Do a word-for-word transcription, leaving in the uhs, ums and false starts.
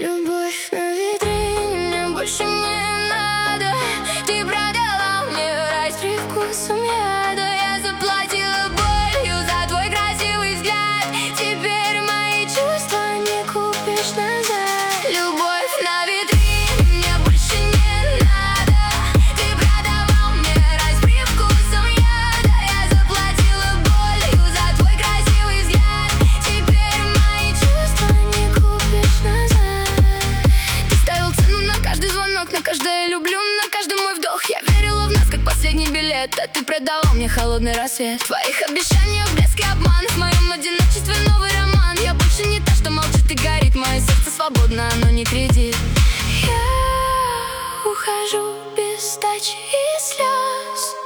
Любовь на витрине, мне больше не надо. Ты продала мне рай с привкусом яда. Я заплатила болью за твой красивый взгляд. Теперь мои чувства не купишь назад. Любовь на витрине, мне больше не надо. Ты продавал мне рай с привкусом яда. Я заплатила болью за твой красивый взгляд. Теперь мои чувства не купишь назад. Ты ставил цену на каждый звонок, на каждое люблю, на каждый мой вдох. Я верила в нас, как последний билет, а ты продавал мне холодный рассвет. В твоих обещаниях блеск и обман, в моем одиночестве новый роман. Я больше не та, что молчит и горит. Мое сердце свободно, оно не кредит. Я ухожу без сдачи и слез.